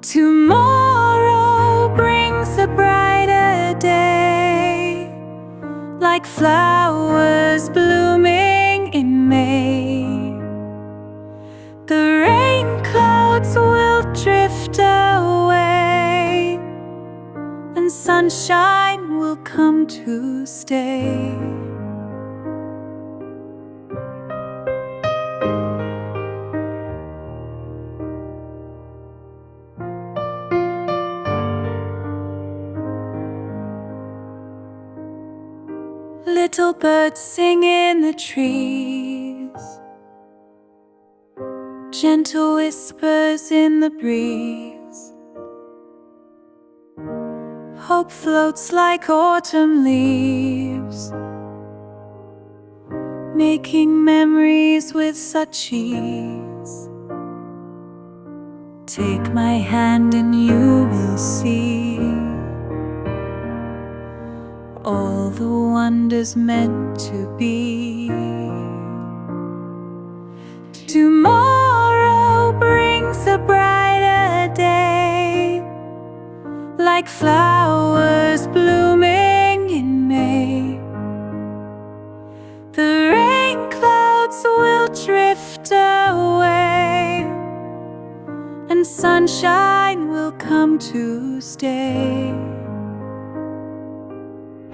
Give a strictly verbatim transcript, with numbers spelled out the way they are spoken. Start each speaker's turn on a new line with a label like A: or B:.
A: Tomorrow brings a brighter day, like flowers blooming in May. The rain clouds will drift away, and sunshine will come to stay. Little birds sing in the trees, gentle whispers in the breeze. Hope floats like autumn leaves, making memories with such ease. Take my hand and you will see all the wonders meant to be. Tomorrow brings a brighter day, like flowers blooming in May. The rain clouds will drift away, and sunshine will come to stay.